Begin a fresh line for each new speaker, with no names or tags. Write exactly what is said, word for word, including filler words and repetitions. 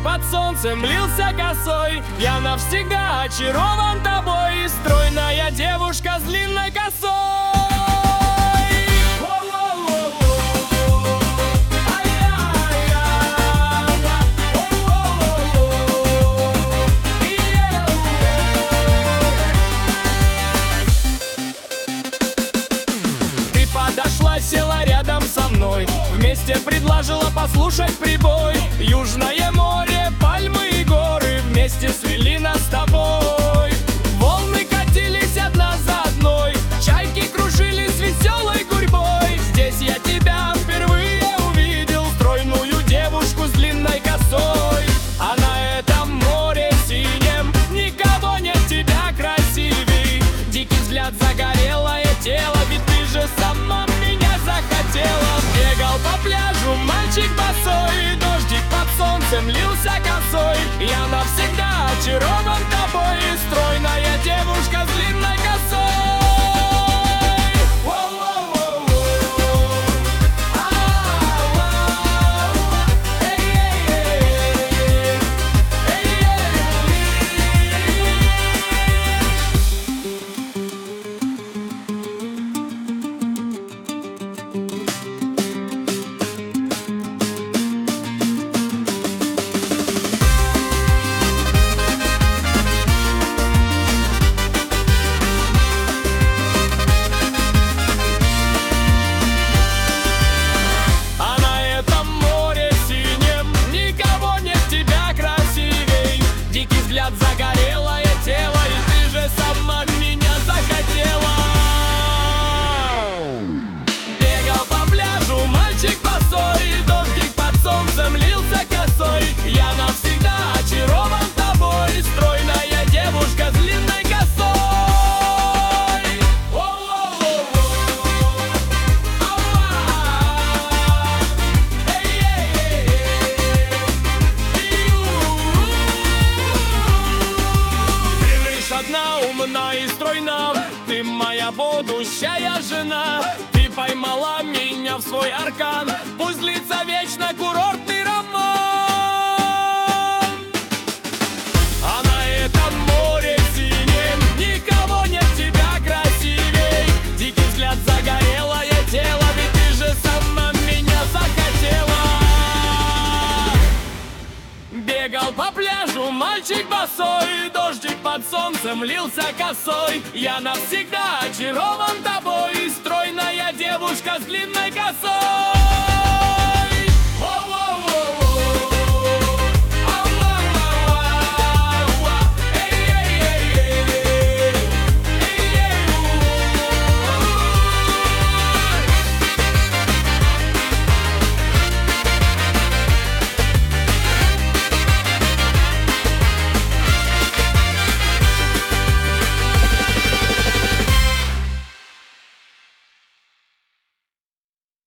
под солнцем лился косой. Я навсегда очарован тобой, стройная девушка с длинной косой. Подошла, села рядом со мной, вместе предложила послушать прибой. Южное море, пальмы и горы вместе свели нас с тобой. Волны катились одна за одной, чайки кружились веселой гурьбой. Здесь я тебя впервые увидел, стройную девушку с длинной косой. А на этом море синем никого нет тебя красивей. Дикий взгляд, загорелое тело, ведь ты же сама меня захотела. Бегал по пляжу мальчик босой, дождик под солнцем лился косой. Я навсегда очарован тобой, стройная девушка с длинной косой. Загорелое тело, и ты же сама меня захотела. Бегал по пляжу мальчик босой, дождик под солнцем лился косой. Я навсегда очарован тобой, стройная девушка с длинной косой. Одна умна и стройна, ты моя будущая жена. Ты поймала меня в свой аркан, пусть длится вечно курортный роман. А на этом море синем никого нет тебя красивей. Дикий взгляд, загорелое тело, ведь ты же сама меня захотела. Бегал по пляжу мальчик босой, дождик под солнцем лился косой. Я навсегда очарован тобой, стройная девушка с длинной косой.